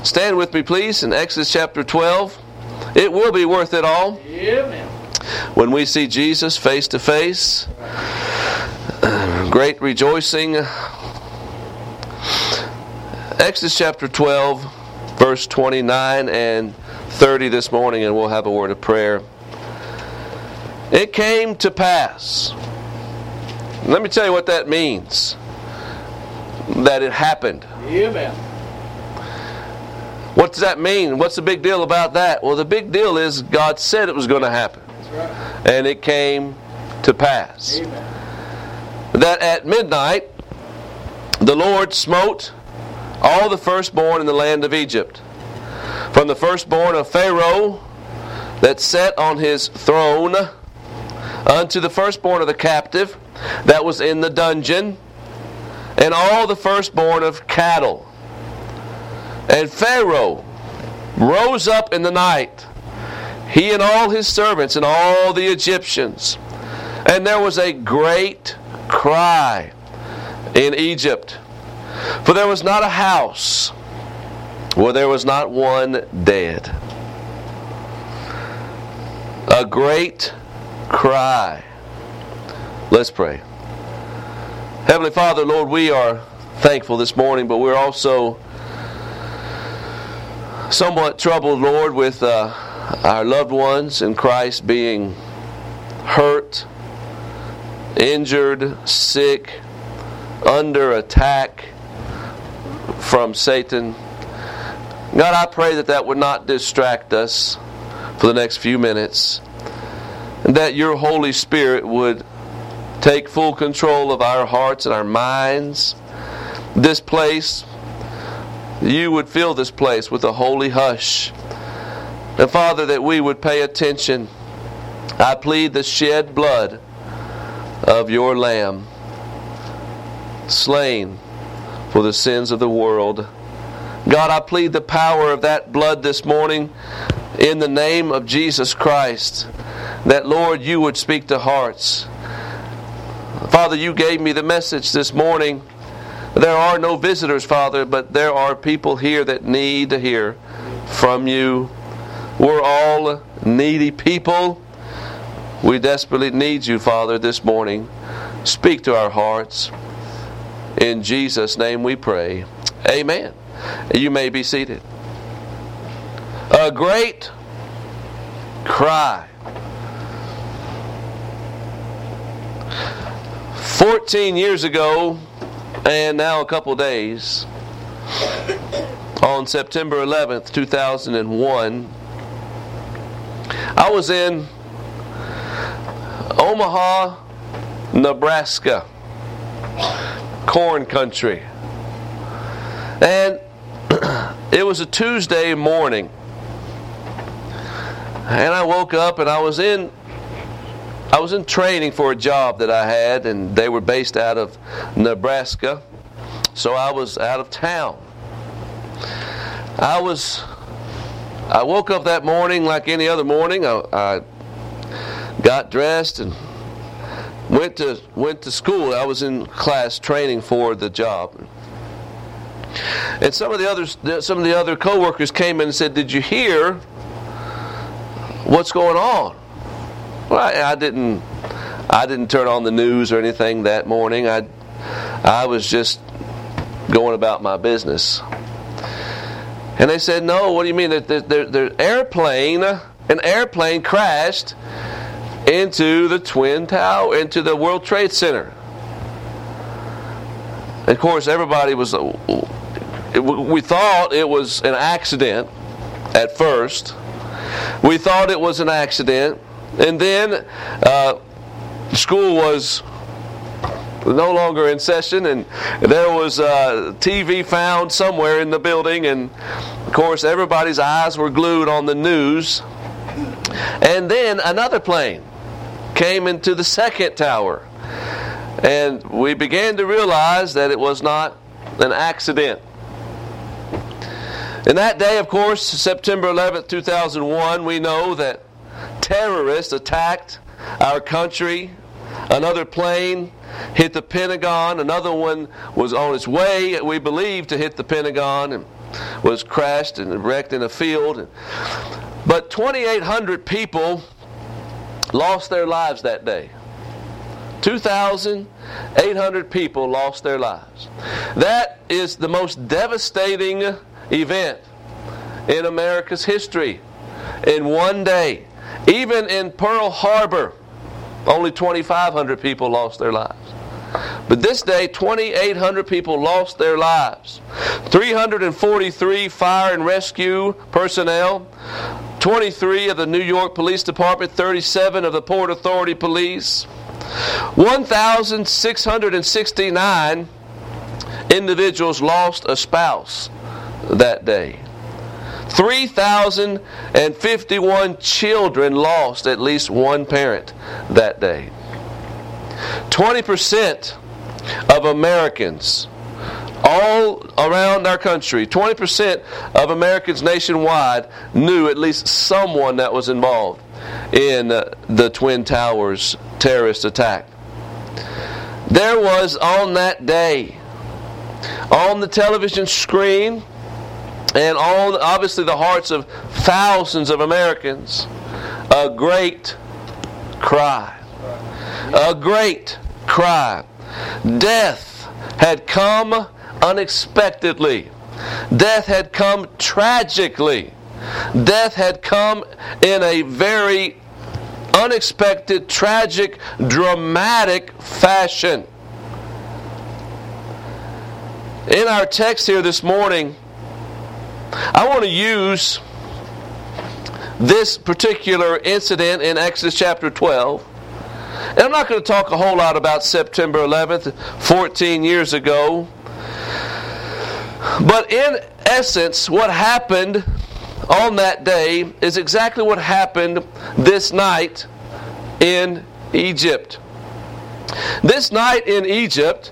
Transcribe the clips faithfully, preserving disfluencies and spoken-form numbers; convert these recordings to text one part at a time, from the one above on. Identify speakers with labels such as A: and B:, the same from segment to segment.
A: Stand with me, please, in Exodus chapter twelve. It will be worth it all.
B: Amen.
A: When we see Jesus face to face, great rejoicing. Exodus chapter twelve, verse twenty-nine and thirty this morning, and we'll have a word of prayer. It came to pass. Let me tell you what that means. That it happened.
B: Amen.
A: What does that mean? What's the big deal about that? Well, the big deal is God said it was going to happen.
B: That's right.
A: And it came to pass.
B: Amen.
A: That at midnight the Lord smote all the firstborn in the land of Egypt, from the firstborn of Pharaoh that sat on his throne, unto the firstborn of the captive that was in the dungeon, and all the firstborn of cattle. And Pharaoh rose up in the night, he and all his servants and all the Egyptians, and there was a great cry in Egypt, for there was not a house where there was not one dead. A great cry. Let's pray. Heavenly Father, Lord, we are thankful this morning, but we're also somewhat troubled, Lord, with uh, our loved ones in Christ being hurt, injured, sick, under attack from Satan. God, I pray that that would not distract us for the next few minutes, and that your Holy Spirit would take full control of our hearts and our minds. This place, you would fill this place with a holy hush. And Father, that we would pay attention. I plead the shed blood of your Lamb, slain for the sins of the world. God, I plead the power of that blood this morning in the name of Jesus Christ, that, Lord, you would speak to hearts. Father, you gave me the message this morning. There are no visitors, Father, but there are people here that need to hear from you. We're all needy people. We desperately need you, Father, this morning. Speak to our hearts. In Jesus' name we pray. Amen. You may be seated. A great cry. Fourteen years ago, and now a couple days, on September eleventh, two thousand one, I was in Omaha, Nebraska, corn country. And it was a Tuesday morning. And I woke up and I was in I was in training for a job that I had, and they were based out of Nebraska. So I was out of town. I was I woke up that morning like any other morning. I, I got dressed and went to went to school. I was in class training for the job. And some of the others, some of the other coworkers came in and said, "Did you hear what's going on?" Well, I, I didn't. I didn't turn on the news or anything that morning. I, I was just going about my business. And they said, "No. What do you mean? That the, the, the airplane, an airplane crashed into the Twin Tower, into the World Trade Center." And of course, everybody was. We thought it was an accident at first. We thought it was an accident. And then uh, school was no longer in session, and there was uh, T V found somewhere in the building, and of course everybody's eyes were glued on the news. And then another plane came into the second tower, and we began to realize that it was not an accident. And that day, of course, September eleventh, two thousand one, we know that terrorists attacked our country. Another plane hit the Pentagon. Another one was on its way, we believe, to hit the Pentagon. And was crashed and wrecked in a field. But twenty-eight hundred people lost their lives that day. two thousand eight hundred people lost their lives. That is the most devastating event in America's history in one day. Even in Pearl Harbor, only twenty-five hundred people lost their lives. But this day, twenty-eight hundred people lost their lives. three hundred forty-three fire and rescue personnel, twenty-three of the New York Police Department, thirty-seven of the Port Authority Police, one thousand six hundred sixty-nine individuals lost a spouse that day. three thousand fifty-one children lost at least one parent that day. twenty percent of Americans all around our country, twenty percent of Americans nationwide knew at least someone that was involved in the Twin Towers terrorist attack. There was on that day, on the television screen, and on obviously the hearts of thousands of Americans, a great cry. A great cry. Death had come unexpectedly. Death had come tragically. Death had come in a very unexpected, tragic, dramatic fashion. In our text here this morning, I want to use this particular incident in Exodus chapter twelve. And I'm not going to talk a whole lot about September eleventh, fourteen years ago. But in essence, what happened on that day is exactly what happened this night in Egypt. This night in Egypt,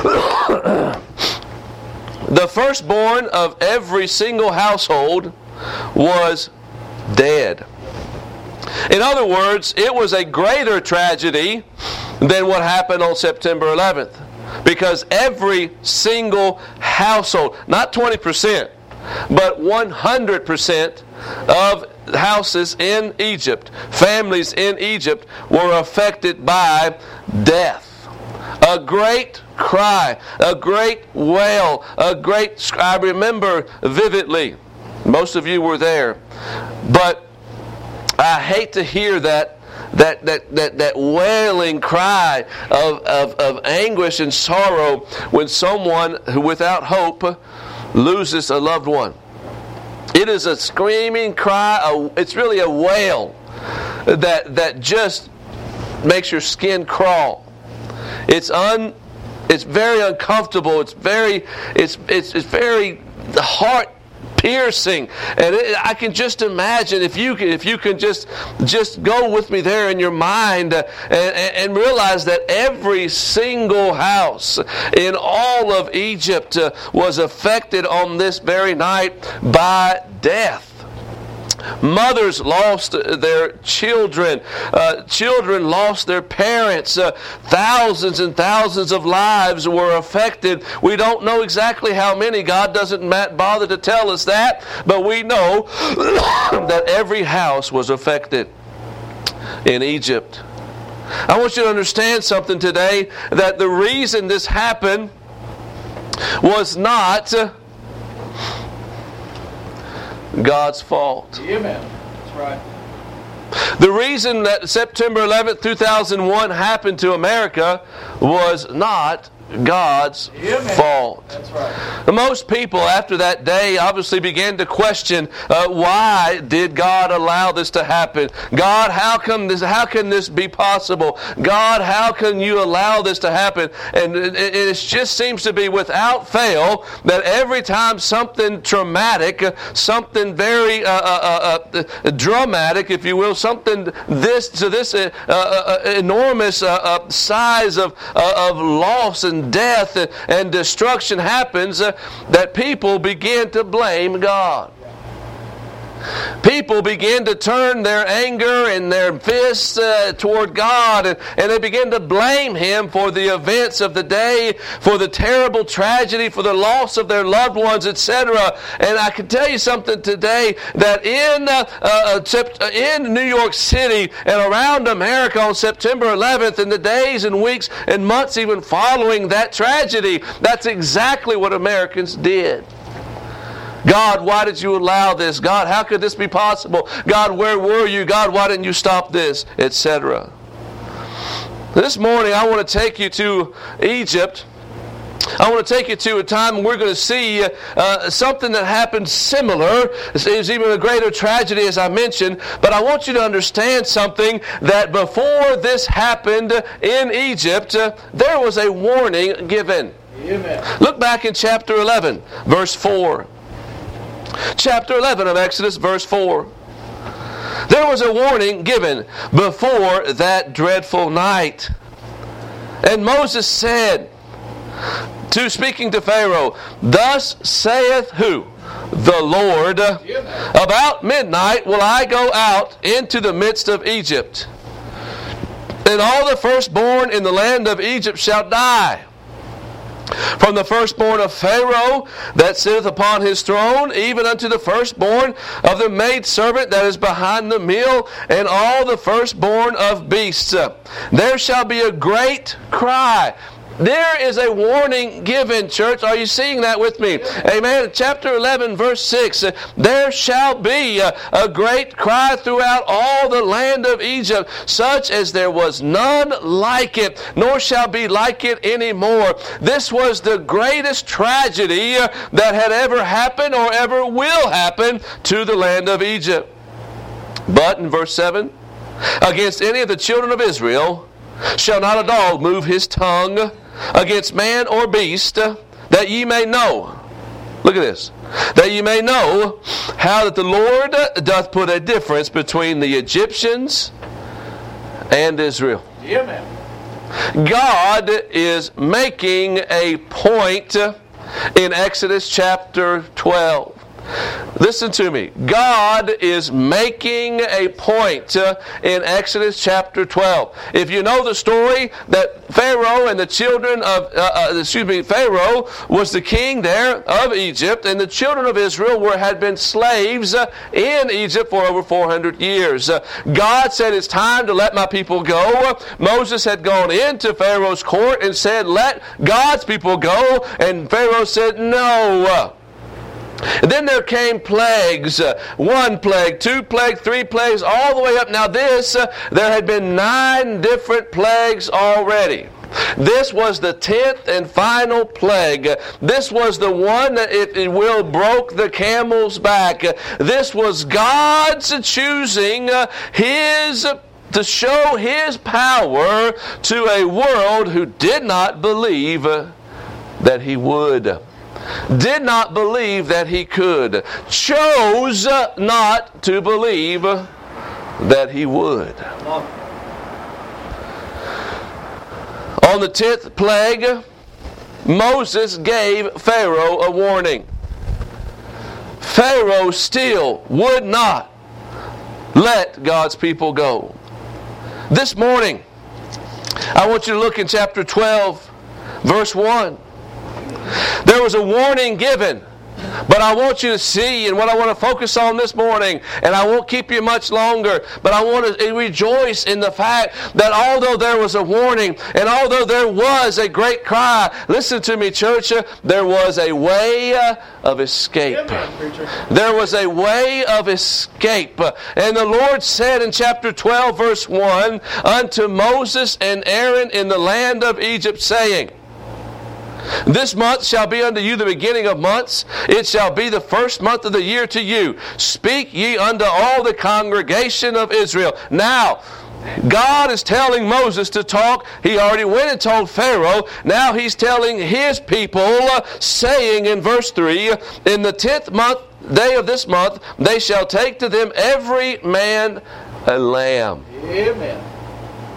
A: the firstborn of every single household was dead. In other words, it was a greater tragedy than what happened on September eleventh. Because every single household, not twenty percent, but one hundred percent of houses in Egypt, families in Egypt, were affected by death. A great cry, a great wail, a great, I remember vividly, most of you were there, but I hate to hear that that that that, that wailing cry of, of, of anguish and sorrow when someone who without hope loses a loved one. It is a screaming cry, a, it's really a wail that that just makes your skin crawl. It's un it's very uncomfortable, it's very it's it's it's very heart piercing, and it, I can just imagine if you can, if you can just just go with me there in your mind uh, and, and realize that every single house in all of Egypt uh, was affected on this very night by death. Mothers lost their children. Uh, children lost their parents. Uh, thousands and thousands of lives were affected. We don't know exactly how many. God doesn't bother to tell us that. But we know that every house was affected in Egypt. I want you to understand something today, that the reason this happened was not Uh, God's fault.
B: Amen. That's right.
A: The reason that September eleventh, two thousand one happened to America was not God's
B: Amen.
A: fault.
B: That's right.
A: Most people after that day obviously began to question, uh, why did God allow this to happen? God, how come this? How can this be possible? God, how can you allow this to happen? And it, it just seems to be without fail that every time something traumatic, something very uh, uh, uh, uh, dramatic, if you will, something this to this uh, uh, enormous uh, uh, size of uh, of loss and death and destruction happens, uh, that people begin to blame God. people began to turn their anger and their fists uh, toward God, and, and they began to blame Him for the events of the day, for the terrible tragedy, for the loss of their loved ones, et cetera. And I can tell you something today, that in uh, uh, in New York City and around America on September eleventh, in the days and weeks and months even following that tragedy, that's exactly what Americans did. God, why did you allow this? God, how could this be possible? God, where were you? God, why didn't you stop this? Etc. This morning I want to take you to Egypt. I want to take you to a time when we're going to see uh, something that happened similar. It was even a greater tragedy, as I mentioned. But I want you to understand something, that before this happened in Egypt, uh, there was a warning given.
B: Amen.
A: Look back in chapter eleven, verse four. Chapter eleven of Exodus, verse four. There was a warning given before that dreadful night. And Moses said, to speaking to Pharaoh, "Thus saith who? The Lord, about midnight will I go out into the midst of Egypt, and all the firstborn in the land of Egypt shall die. From the firstborn of Pharaoh that sitteth upon his throne, even unto the firstborn of the maidservant that is behind the mill, and all the firstborn of beasts. There shall be a great cry." There is a warning given, church. Are you seeing that with me? Amen. Chapter eleven, verse six. There shall be a, a great cry throughout all the land of Egypt, such as there was none like it, nor shall be like it anymore. This was the greatest tragedy that had ever happened or ever will happen to the land of Egypt. But in verse seven, against any of the children of Israel shall not a dog move his tongue against man or beast, that ye may know. Look at this. That ye may know how that the Lord doth put a difference between the Egyptians and Israel.
B: Amen.
A: God is making a point in Exodus chapter twelve. Listen to me. God is making a point uh, in Exodus chapter twelve. If you know the story, that Pharaoh and the children of, uh, uh, excuse me, Pharaoh was the king there of Egypt, and the children of Israel were had been slaves uh, in Egypt for over four hundred years. Uh, God said, "It's time to let my people go." Uh, Moses had gone into Pharaoh's court and said, "Let God's people go," and Pharaoh said, "No." Uh, And then there came plagues, uh, one plague, two plagues, three plagues, all the way up. Now this, uh, there had been nine different plagues already. This was the tenth and final plague. This was the one that, if it will, broke the camel's back. This was God's choosing uh, His to show His power to a world who did not believe uh, that He would. Did not believe that He could. Chose not to believe that He would. On the tenth plague, Moses gave Pharaoh a warning. Pharaoh still would not let God's people go. This morning, I want you to look in chapter twelve, verse one. There was a warning given, but I want you to see, and what I want to focus on this morning, and I won't keep you much longer, but I want to rejoice in the fact that although there was a warning, and although there was a great cry, listen to me, church, there was a way of escape. There was a way of escape. And the Lord said in chapter twelve, verse one, unto Moses and Aaron in the land of Egypt, saying, This month shall be unto you the beginning of months. It shall be the first month of the year to you. Speak ye unto all the congregation of Israel. Now, God is telling Moses to talk. He already went and told Pharaoh. Now He's telling His people, uh, saying in verse three, in the tenth month, day of this month, they shall take to them every man a lamb.
B: Amen.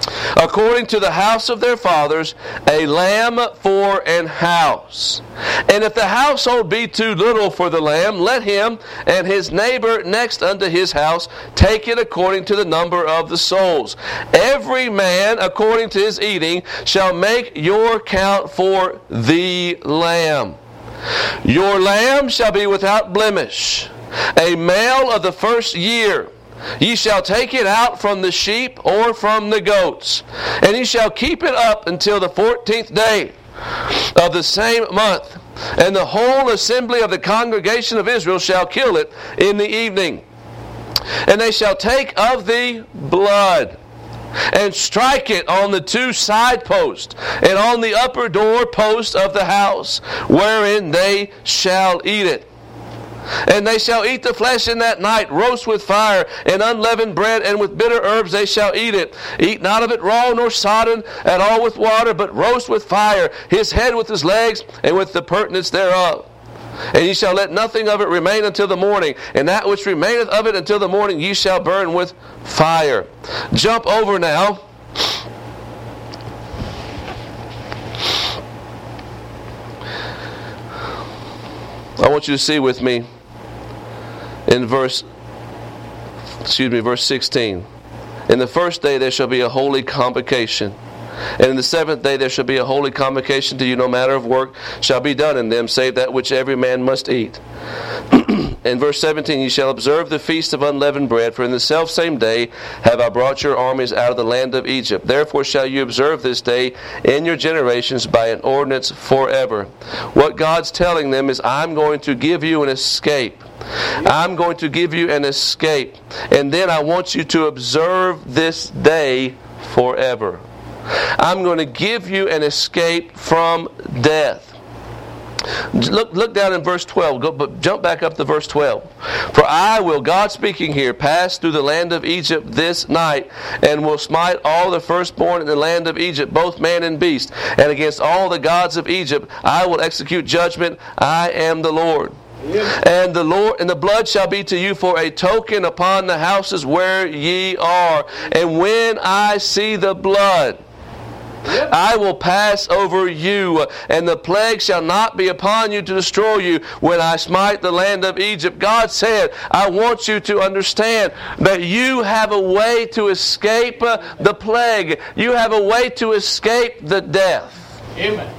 A: according to the house of their fathers, a lamb for an house. And if the household be too little for the lamb, let him and his neighbor next unto his house take it according to the number of the souls. Every man according to his eating shall make your count for the lamb. Your lamb shall be without blemish, a male of the first year. Ye shall take it out from the sheep or from the goats, and ye shall keep it up until the fourteenth day of the same month. And the whole assembly of the congregation of Israel shall kill it in the evening. And they shall take of the blood, and strike it on the two side posts, and on the upper door post of the house, wherein they shall eat it. And they shall eat the flesh in that night, roast with fire, and unleavened bread, and with bitter herbs they shall eat it. Eat not of it raw nor sodden at all with water, but roast with fire, his head with his legs, and with the purtenance thereof. And ye shall let nothing of it remain until the morning, and that which remaineth of it until the morning ye shall burn with fire. Jump over now. I want you to see with me in verse, excuse me, verse sixteen. In the first day there shall be a holy convocation. And in the seventh day there shall be a holy convocation to you. No matter of work shall be done in them, save that which every man must eat. In verse seventeen, ye shall observe the feast of unleavened bread, for in the selfsame day have I brought your armies out of the land of Egypt. Therefore shall you observe this day in your generations by an ordinance forever. What God's telling them is, I'm going to give you an escape. I'm going to give you an escape. And then I want you to observe this day forever. I'm going to give you an escape from death. Look, look down in verse twelve. Go, but jump back up to verse twelve. For I will, God speaking here, pass through the land of Egypt this night, and will smite all the firstborn in the land of Egypt, both man and beast. And against all the gods of Egypt I will execute judgment. I am the Lord. Yep. And the Lord, and the blood shall be to you for a token upon the houses where ye are. And when I see the blood, yep, I will pass over you, and the plague shall not be upon you to destroy you when I smite the land of Egypt. God said, I want you to understand that you have a way to escape the plague. You have a way to escape the death.
B: Amen.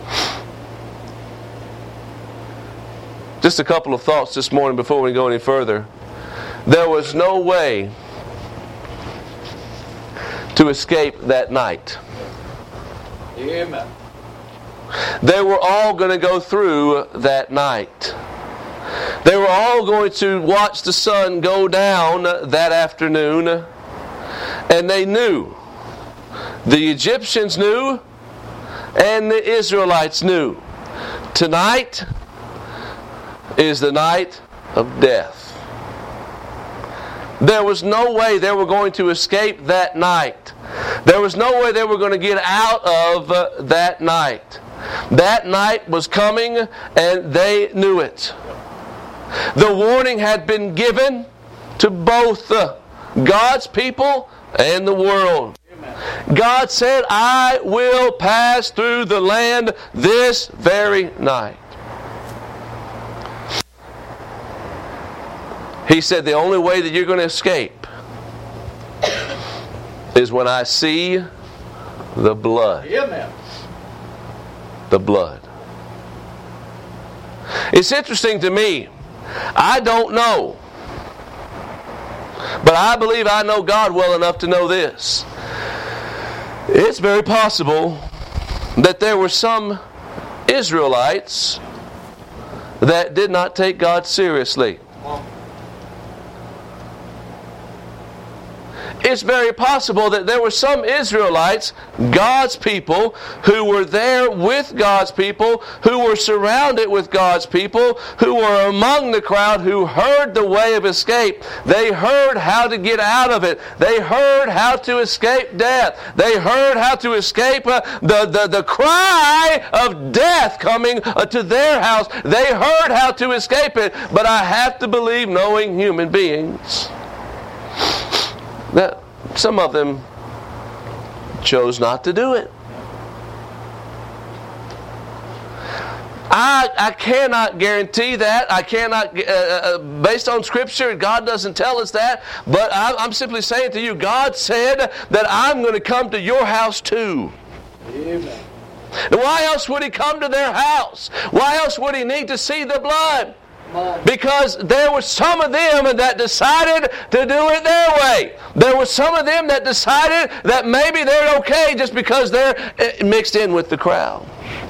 A: Just a couple of thoughts this morning before we go any further. There was no way to escape that night.
B: Amen.
A: They were all going to go through that night. They were all going to watch the sun go down that afternoon. And they knew. The Egyptians knew, and the Israelites knew. Tonight is the night of death. There was no way they were going to escape that night. There was no way they were going to get out of uh, that night. That night was coming, and they knew it. The warning had been given to both uh, God's people and the world. Amen. God said, I will pass through the land this very night. He said the only way that you're going to escape is when I see the blood.
B: Amen.
A: The blood. It's interesting to me. I don't know. But I believe I know God well enough to know this. It's very possible that there were some Israelites that did not take God seriously. It's very possible that there were some Israelites, God's people, who were there with God's people, who were surrounded with God's people, who were among the crowd, who heard the way of escape. They heard how to get out of it. They heard how to escape death. They heard how to escape uh, the, the, the cry of death coming uh, to their house. They heard how to escape it. But I have to believe, knowing human beings, that some of them chose not to do it. I, I cannot guarantee that. I cannot, uh, uh, based on Scripture, God doesn't tell us that. But I, I'm simply saying to you, God said that I'm going to come to your house too.
B: Amen.
A: And why else would He come to their house? Why else would He need to see the blood? Because there were some of them that decided to do it their way. There were some of them that decided that maybe they're okay just because they're mixed in with the crowd.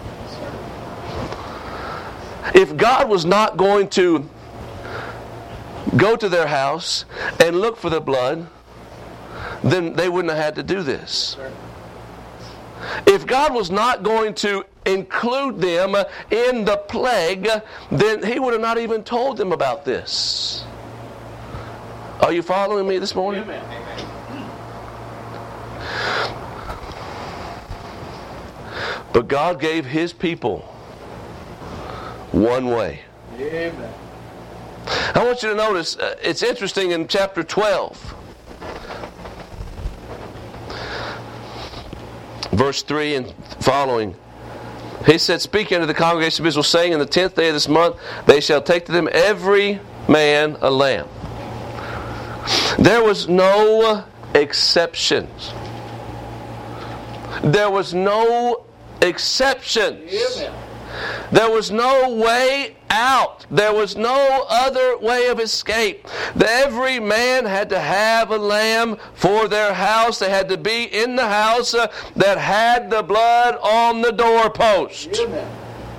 A: If God was not going to go to their house and look for the blood, then they wouldn't have had to do this. If God was not going to include them in the plague, then He would have not even told them about this. Are you following me this morning?
B: Amen.
A: But God gave His people one way.
B: Amen.
A: I want you to notice, uh, it's interesting in chapter twelve, verse three and following. He said, speaking to the congregation of Israel, saying, in the tenth day of this month, they shall take to them every man a lamb. There was no exceptions. There was no exceptions.
B: Amen.
A: There was no way out. There was no other way of escape. Every man had to have a lamb for their house. They had to be in the house uh, that had the blood on the doorpost.
B: Amen.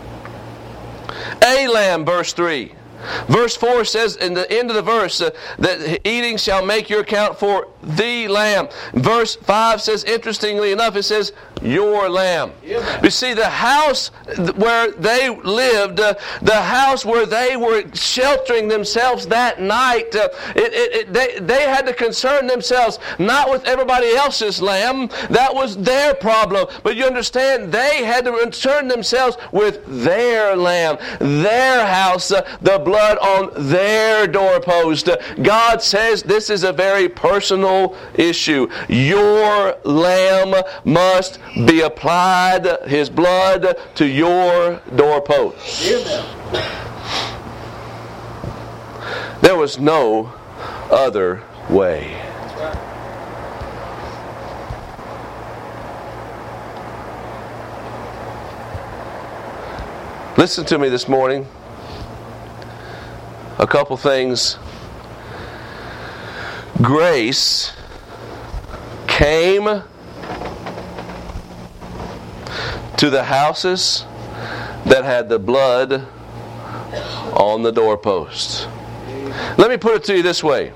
A: A lamb, verse three. Verse four says in the end of the verse uh, that eating shall make your account for the lamb. Verse five says, interestingly enough, it says your lamb.
B: Amen.
A: You see, the house where they lived, uh, the house where they were sheltering themselves that night, uh, it, it, it, they, they had to concern themselves not with everybody else's lamb. That was their problem. But you understand, they had to concern themselves with their lamb, their house, uh, the blood on their doorpost. Uh, God says this is a very personal issue. Your lamb must be applied, His blood, to your doorpost.
B: Amen.
A: There was no other way.
B: That's right.
A: Listen to me this morning. A couple things. Grace came to the houses that had the blood on the doorposts. Let me put it to you this way.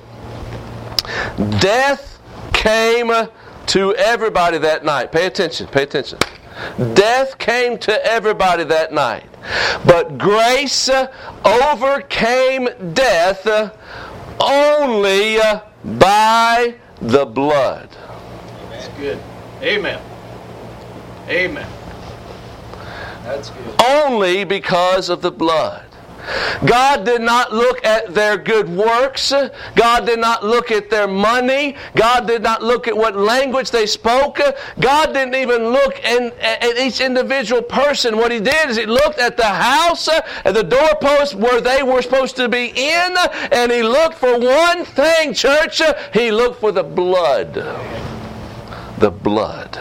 A: Death came to everybody that night. Pay attention, pay attention. Death came to everybody that night. But grace overcame death only by the blood.
B: That's good. Amen. Amen. That's good.
A: Only because of the blood. God did not look at their good works. God did not look at their money. God did not look at what language they spoke. God didn't even look in, at each individual person. What He did is He looked at the house and the doorpost where they were supposed to be in, and He looked for one thing, church. He looked for the blood. The blood.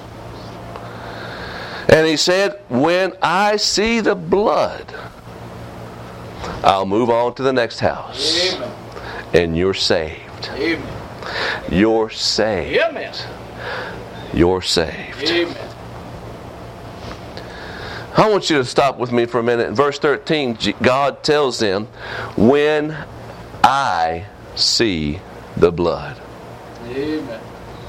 A: And He said, when I see the blood, I'll move on to the next house.
B: Amen.
A: And you're saved.
B: Amen.
A: You're saved.
B: Amen.
A: You're saved.
B: Amen.
A: I want you to stop with me for a minute. In verse thirteen, God tells them, when I see the blood.
B: Amen.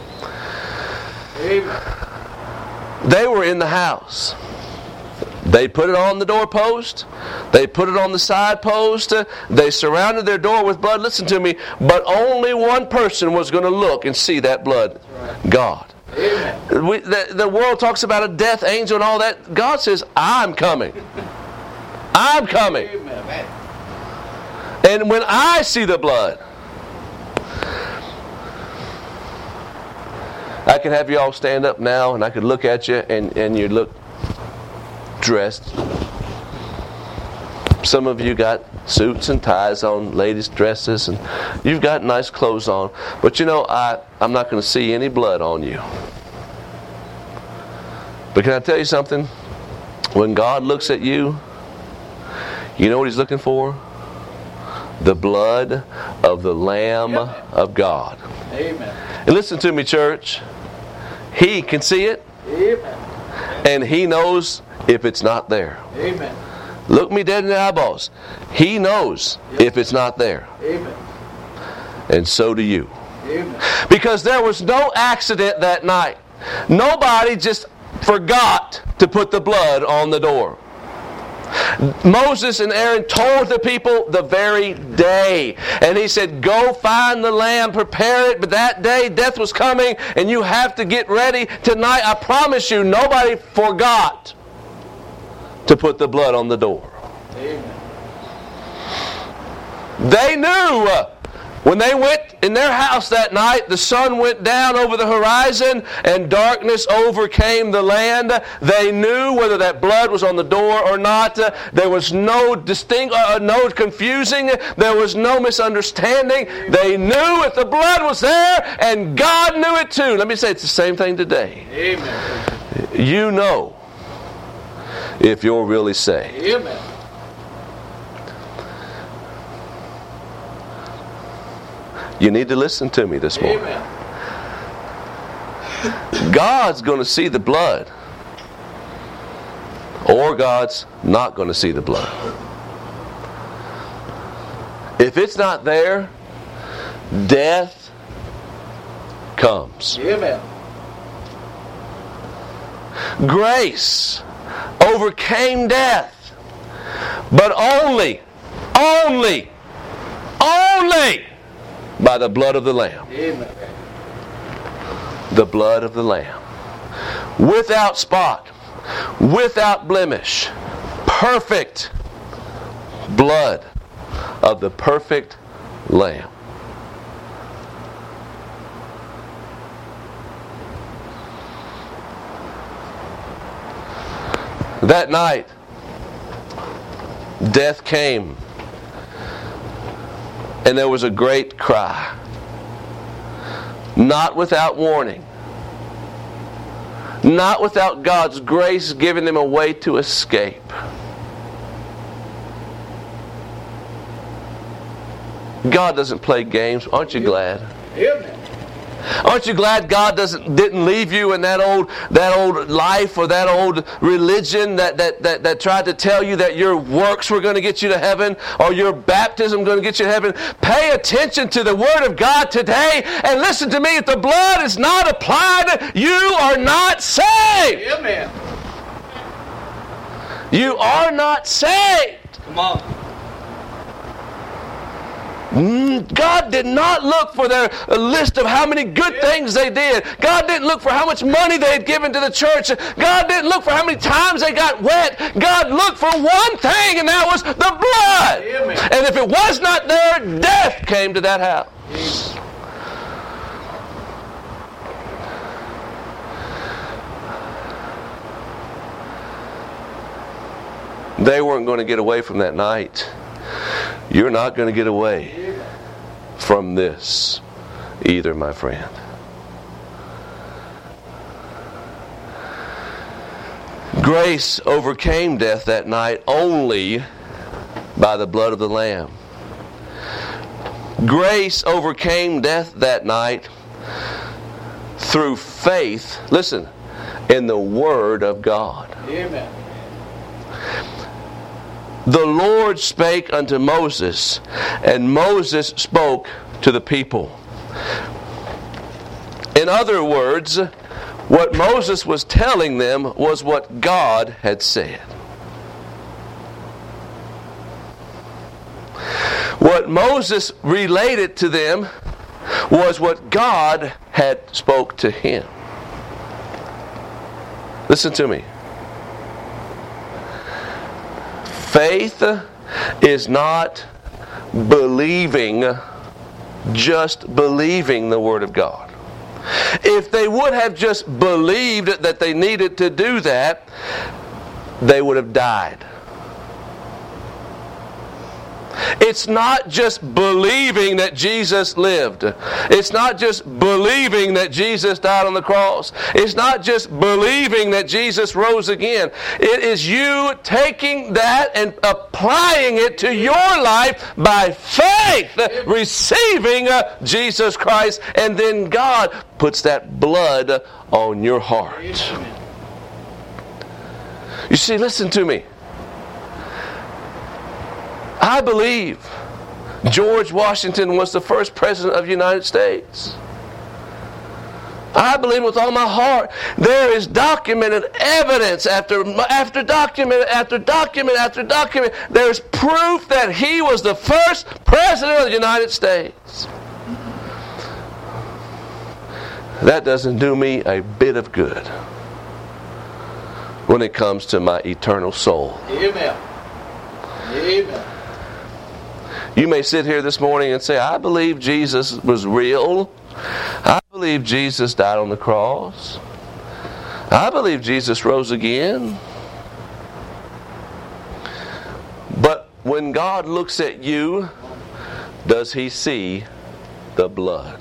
B: Amen.
A: They were in the house. They put it on the doorpost. They put it on the side post. They surrounded their door with blood. Listen to me. But only one person was going to look and see that blood.
B: Right.
A: God.
B: Amen.
A: We, the, the world talks about a death angel and all that. God says, I'm coming. I'm coming.
B: Amen.
A: And when I see the blood, I could have you all stand up now, and I could look at you, and, and you look dressed. Some of you got suits and ties on, ladies' dresses, and you've got nice clothes on. But you know, I, I'm not going to see any blood on you. But can I tell you something? When God looks at you, you know what He's looking for? The blood of the Lamb of God.
B: Amen.
A: And listen to me, church. He can see it.
B: Amen.
A: And He knows if it's not there.
B: Amen.
A: Look me dead in the eyeballs. He knows
B: Yep.
A: if it's not there.
B: Amen.
A: And so do you.
B: Amen.
A: Because there was no accident that night. Nobody just forgot to put the blood on the door. Moses and Aaron told the people the very day. And he said, go find the lamb, prepare it. But that day death was coming and you have to get ready. Tonight, I promise you, nobody forgot to put the blood on the door.
B: Amen.
A: They knew uh, when they went in their house that night, the sun went down over the horizon and darkness overcame the land. They knew whether that blood was on the door or not. Uh, there was no distinct, uh, no confusing. There was no misunderstanding. They knew if the blood was there, and God knew it too. Let me say it's the same thing today.
B: Amen.
A: You know if you're really saved.
B: Amen.
A: You need to listen to me this morning.
B: Amen.
A: God's going to see the blood, or God's not going to see the blood. If it's not there, death comes.
B: Amen.
A: Grace overcame death, but only, only, only by the blood of the Lamb.
B: Amen.
A: The blood of the Lamb. Without spot, without blemish, perfect blood of the perfect Lamb. That night, death came, and there was a great cry. Not without warning. Not without God's grace giving them a way to escape. God doesn't play games. Aren't you glad?
B: Amen.
A: Aren't you glad God doesn't didn't leave you in that old that old life or that old religion that, that, that, that tried to tell you that your works were going to get you to heaven or your baptism going to get you to heaven? Pay attention to the Word of God today and listen to me. If the blood is not applied, you are not saved.
B: Amen.
A: You are not saved.
B: Come on.
A: God did not look for their list of how many good things they did. God didn't look for how much money they had given to the church. God didn't look for how many times they got wet. God looked for one thing, and that was the blood.
B: Amen.
A: And if it was not there, death came to that house. They weren't going to get away from that night. You're not going to get away from this either, my friend. Grace overcame death that night only by the blood of the Lamb. Grace overcame death that night through faith, listen, in the Word of God.
B: Amen.
A: The Lord spake unto Moses, and Moses spoke to the people. In other words, what Moses was telling them was what God had said. What Moses related to them was what God had spoke to him. Listen to me. Faith is not believing, just believing the Word of God. If they would have just believed that they needed to do that, they would have died. It's not just believing that Jesus lived. It's not just believing that Jesus died on the cross. It's not just believing that Jesus rose again. It is you taking that and applying it to your life by faith, receiving Jesus Christ, and then God puts that blood on your heart. You see, listen to me. I believe George Washington was the first president of the United States. I believe with all my heart. There is documented evidence after, after document after document after document. There's proof that he was the first president of the United States. That doesn't do me a bit of good when it comes to my eternal soul.
B: Amen. Amen.
A: You may sit here this morning and say, I believe Jesus was real. I believe Jesus died on the cross. I believe Jesus rose again. But when God looks at you, does He see the blood?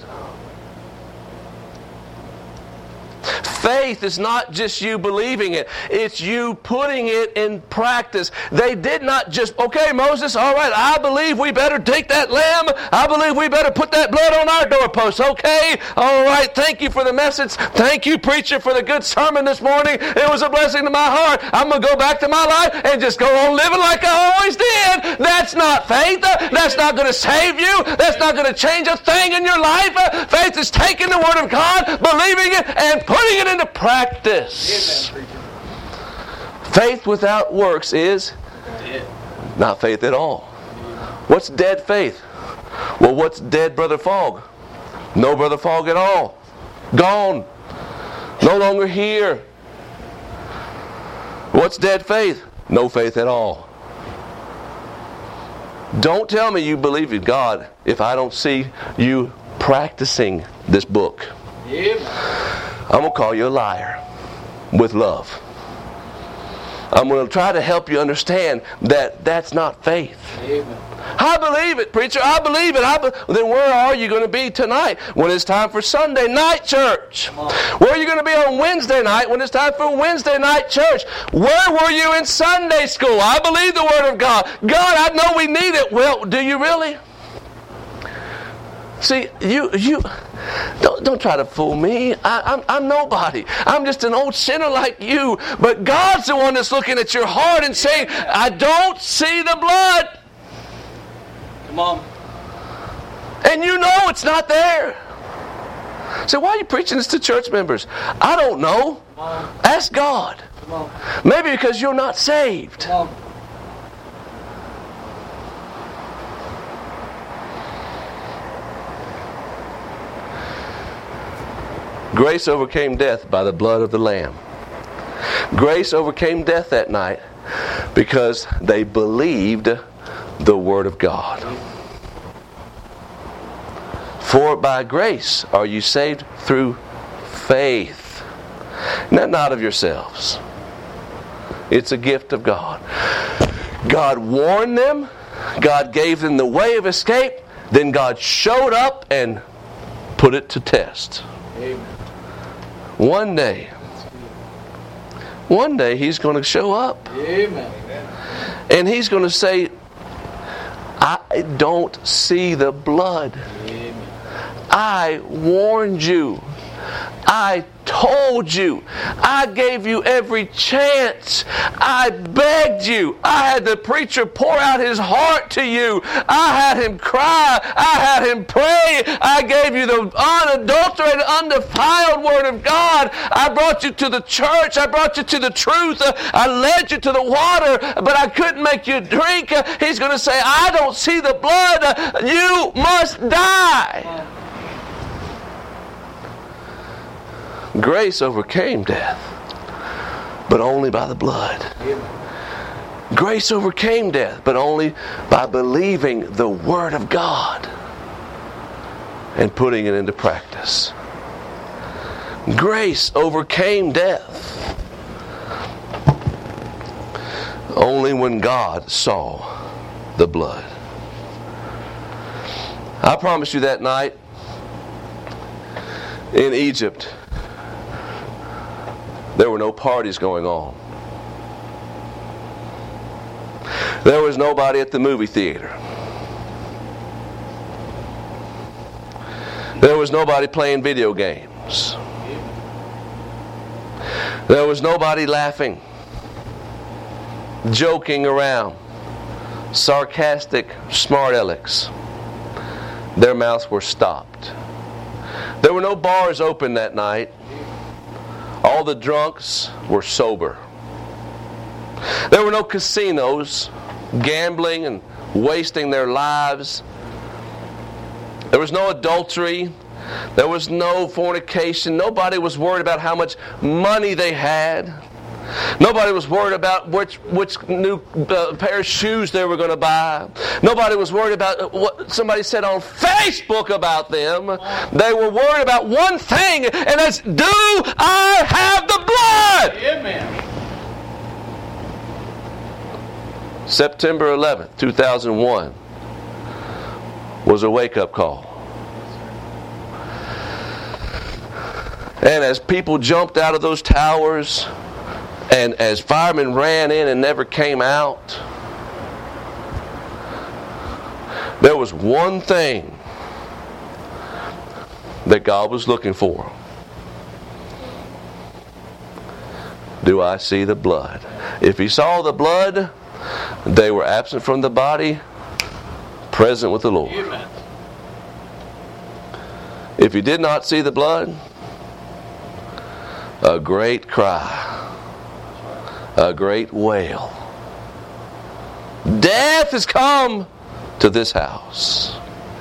A: Faith is not just you believing it. It's you putting it in practice. They did not just, okay, Moses, all right, I believe we better take that lamb. I believe we better put that blood on our doorpost. Okay, all right, thank you for the message. Thank you, preacher, for the good sermon this morning. It was a blessing to my heart. I'm going to go back to my life and just go on living like I always did. That's not faith. That's not going to save you. That's not going to change a thing in your life. Faith is taking the Word of God, believing it, and putting it into practice.
B: Amen.
A: Faith without works is
B: Dead.
A: not faith at all. What's dead faith? Well, what's dead, Brother Fogg? No Brother Fogg at all. Gone. No longer here. What's dead faith? No faith at all. Don't tell me you believe in God if I don't see you practicing this book.
B: Amen.
A: I'm going to call you a liar with love. I'm going to try to help you understand that that's not faith.
B: Amen.
A: I believe it, preacher. I believe it. I be- then where are you going to be tonight when it's time for Sunday night church? Where are you going to be on Wednesday night when it's time for Wednesday night church? Where were you in Sunday school? I believe the Word of God. God, I know we need it. Well, do you really? See, you you don't don't try to fool me. I, I'm I'm nobody. I'm just an old sinner like you. But God's the one that's looking at your heart and saying, I don't see the blood.
B: Come on.
A: And you know it's not there. So why are you preaching this to church members? I don't know.
B: Come on.
A: Ask God.
B: Come on.
A: Maybe because you're not saved.
B: Come on.
A: Grace overcame death by the blood of the Lamb. Grace overcame death that night because they believed the Word of God. For by grace are you saved through faith. Not, not of yourselves. It's a gift of God. God warned them. God gave them the way of escape. Then God showed up and put it to test.
B: Amen.
A: One day, one day He's going to show up.
B: Amen.
A: And He's going to say, I don't see the blood.
B: Amen.
A: I warned you. I told you. I gave you every chance. I begged you. I had the preacher pour out his heart to you. I had him cry. I had him pray. I gave you the unadulterated, undefiled Word of God. I brought you to the church. I brought you to the truth. I led you to the water, but I couldn't make you drink. He's going to say, I don't see the blood. You must die. Grace overcame death, but only by the blood.
B: Amen.
A: Grace overcame death, but only by believing the Word of God and putting it into practice. Grace overcame death. Only when God saw the blood. I promise you that night in Egypt, there were no parties going on. There was nobody at the movie theater. There was nobody playing video games. There was nobody laughing, joking around, sarcastic smart alecks. Their mouths were stopped. There were no bars open that night. All the drunks were sober. There were no casinos gambling and wasting their lives. There was no adultery. There was no fornication. Nobody was worried about how much money they had. Nobody was worried about which which new uh, pair of shoes they were going to buy. Nobody was worried about what somebody said on Facebook about them. They were worried about one thing, and that's, do I have the blood?
B: Amen.
A: September eleventh, two thousand one was a wake-up call. And as people jumped out of those towers, and as firemen ran in and never came out, there was one thing that God was looking for. Do I see the blood? If He saw the blood, they were absent from the body, present with the Lord.
B: Amen.
A: If He did not see the blood, a great cry, a great wail. Death has come to this house.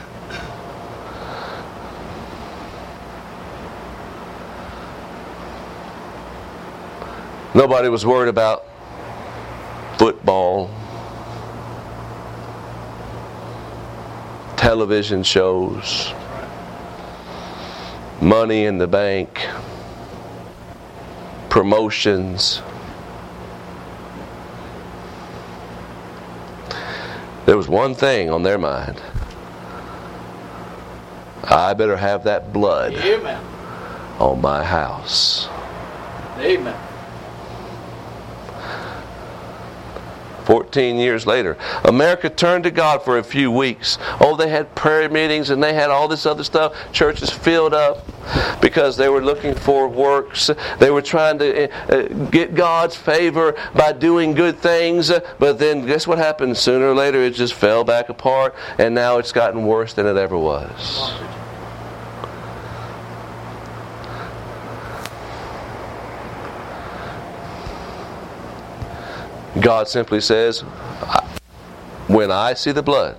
A: Nobody was worried about football, television shows, money in the bank, promotions. There was one thing on their mind. I better have that blood
B: Amen.
A: on my house.
B: Amen.
A: Fourteen years later, America turned to God for a few weeks. Oh, they had prayer meetings and they had all this other stuff. Churches filled up because they were looking for works. They were trying to uh, get God's favor by doing good things. But then guess what happened? Sooner or later it just fell back apart, and now it's gotten worse than it ever was. God simply says, when I see the blood,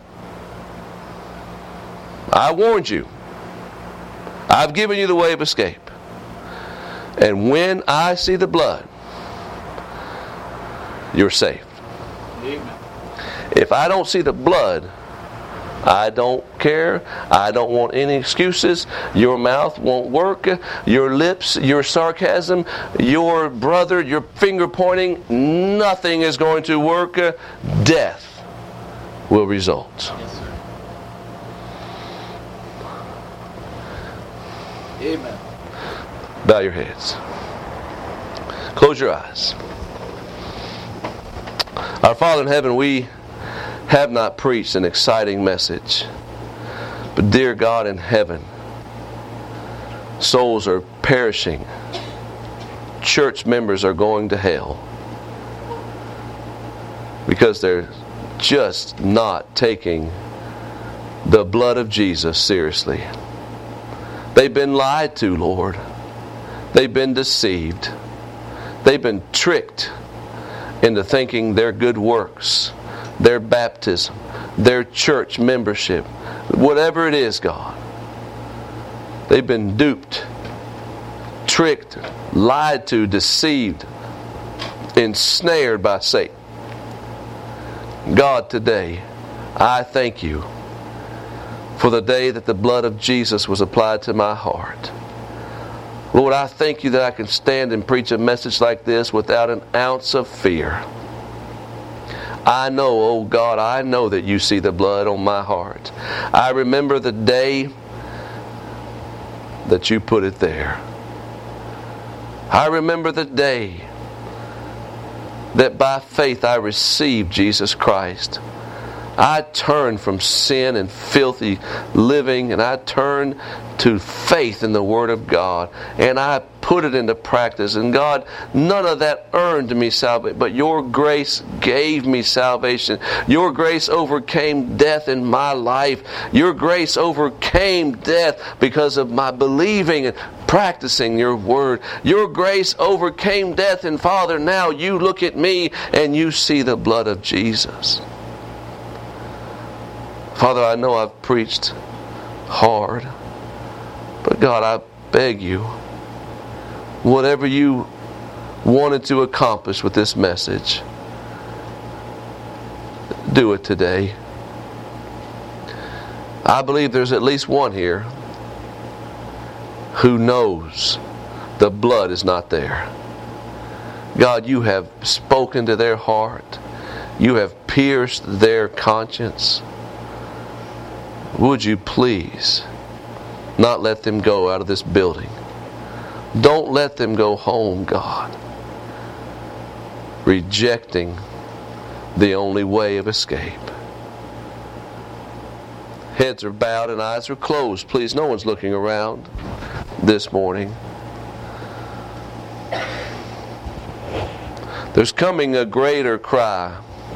A: I warned you. I've given you the way of escape. And when I see the blood, you're safe.
B: Amen.
A: If I don't see the blood, I don't care. I don't want any excuses. Your mouth won't work. Your lips, your sarcasm, your brother, your finger pointing, nothing is going to work. Death will result.
B: Yes, sir. Amen.
A: Bow your heads. Close your eyes. Our Father in heaven, we have not preached an exciting message. But dear God in heaven, souls are perishing. Church members are going to hell because they're just not taking the blood of Jesus seriously. They've been lied to, Lord. They've been deceived. They've been tricked into thinking their good works, their baptism, their church membership, whatever it is, God. They've been duped, tricked, lied to, deceived, ensnared by Satan. God, today, I thank you for the day that the blood of Jesus was applied to my heart. Lord, I thank you that I can stand and preach a message like this without an ounce of fear. I know, oh God, I know that you see the blood on my heart. I remember the day that you put it there. I remember the day that by faith I received Jesus Christ. I turned from sin and filthy living, and I turned to faith in the Word of God, and I put it into practice. And God, none of that earned me salvation, but your grace gave me salvation. Your grace overcame death in my life. Your grace overcame death because of my believing and practicing your Word. Your grace overcame death, and Father, now you look at me and you see the blood of Jesus. Father, I know I've preached hard, but God, I beg you, whatever you wanted to accomplish with this message, do it today. I believe there's at least one here who knows the blood is not there. God, you have spoken to their heart. You have pierced their conscience. Would you please not let them go out of this building? Don't let them go home, God, rejecting the only way of escape. Heads are bowed and eyes are closed. Please, no one's looking around this morning. There's coming a greater cry.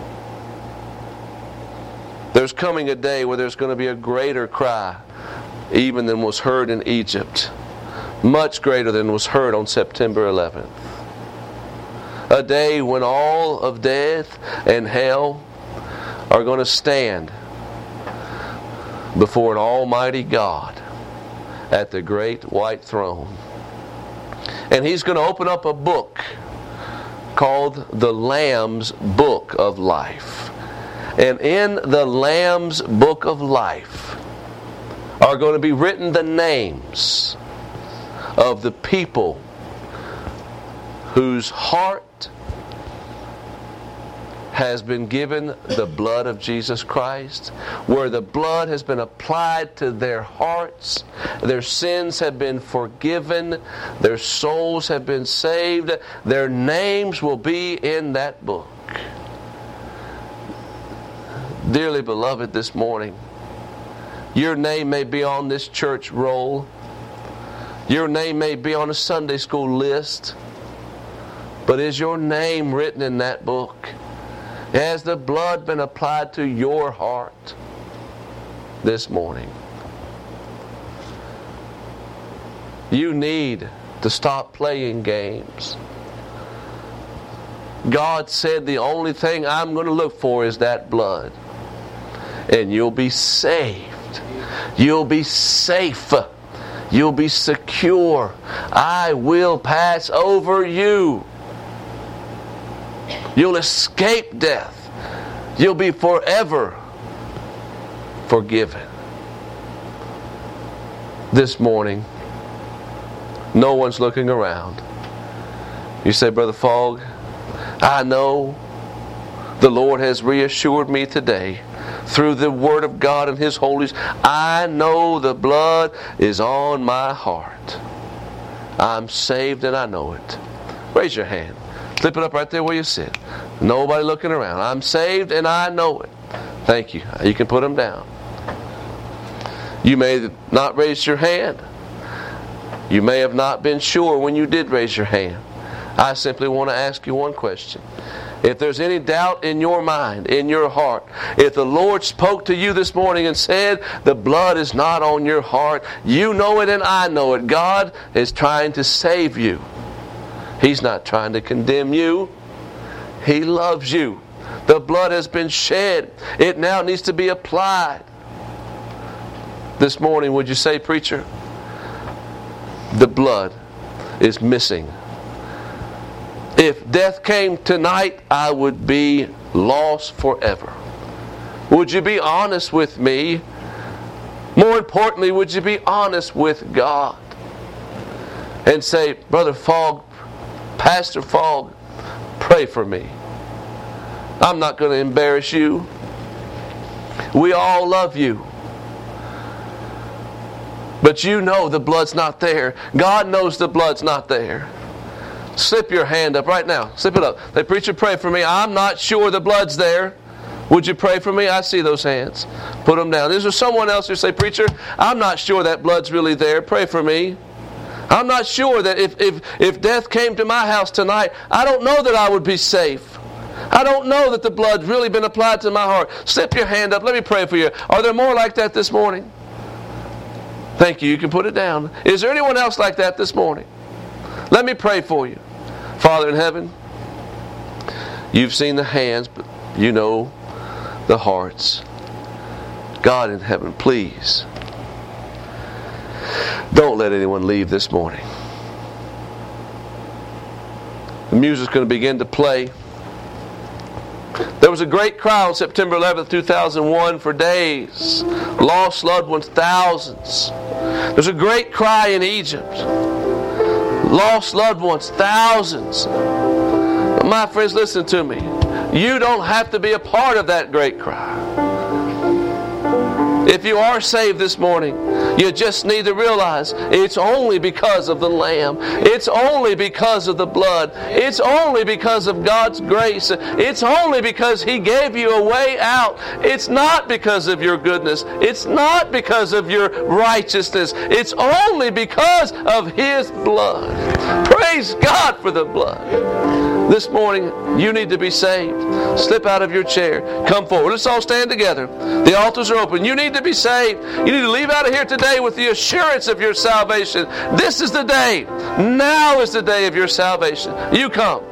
A: There's coming a day where there's going to be a greater cry even than was heard in Egypt. Much greater than was heard on September eleventh. A day when all of death and hell are going to stand before an almighty God at the great white throne. And He's going to open up a book called the Lamb's Book of Life. And in the Lamb's Book of Life are going to be written the names of the people whose heart has been given the blood of Jesus Christ, where the blood has been applied to their hearts, their sins have been forgiven, their souls have been saved, their names will be in that book. Dearly beloved, this morning, your name may be on this church roll. Your name may be on a Sunday school list. But is your name written in that book? Has the blood been applied to your heart this morning? You need to stop playing games. God said the only thing I'm going to look for is that blood. And you'll be saved. You'll be safe. You'll be secure. I will pass over you. You'll escape death. You'll be forever forgiven. This morning, no one's looking around. You say, Brother Fogg, I know the Lord has reassured me today through the Word of God and His Holy Spirit. I know the blood is on my heart. I'm saved and I know it. Raise your hand. Slip it up right there where you sit. Nobody looking around. I'm saved and I know it. Thank you. You can put them down. You may not raise your hand. You may have not been sure when you did raise your hand. I simply want to ask you one question. If there's any doubt in your mind, in your heart, if the Lord spoke to you this morning and said the blood is not on your heart, you know it and I know it. God is trying to save you. He's not trying to condemn you. He loves you. The blood has been shed. It now needs to be applied. This morning, would you say, preacher, the blood is missing? If death came tonight, I would be lost forever. Would you be honest with me? More importantly, would you be honest with God? and say, Brother Fogg, Pastor Fogg, pray for me. I'm not going to embarrass you. We all love you. But you know the blood's not there. God knows the blood's not there. Slip your hand up right now. Slip it up. Say, preacher, pray for me. I'm not sure the blood's there. Would you pray for me? I see those hands. Put them down. Is there someone else who say, preacher, I'm not sure that blood's really there. Pray for me. I'm not sure that if, if, if death came to my house tonight, I don't know that I would be safe. I don't know that the blood's really been applied to my heart. Slip your hand up. Let me pray for you. Are there more like that this morning? Thank you. You can put it down. Is there anyone else like that this morning? Let me pray for you. Father in heaven, you've seen the hands, but you know the hearts. God in heaven, please, don't let anyone leave this morning. The music's going to begin to play. There was a great cry on September eleventh, two thousand one for days. Lost loved ones, thousands. There's a great cry in Egypt. Lost loved ones, thousands. But my friends, listen to me. You don't have to be a part of that great cry. If you are saved this morning, you just need to realize it's only because of the Lamb. It's only because of the blood. It's only because of God's grace. It's only because He gave you a way out. It's not because of your goodness. It's not because of your righteousness. It's only because of His blood. Praise God for the blood. This morning, you need to be saved. Slip out of your chair. Come forward. Let's all stand together. The altars are open. You need to be saved. You need to leave out of here today with the assurance of your salvation. This is the day. Now is the day of your salvation. You come.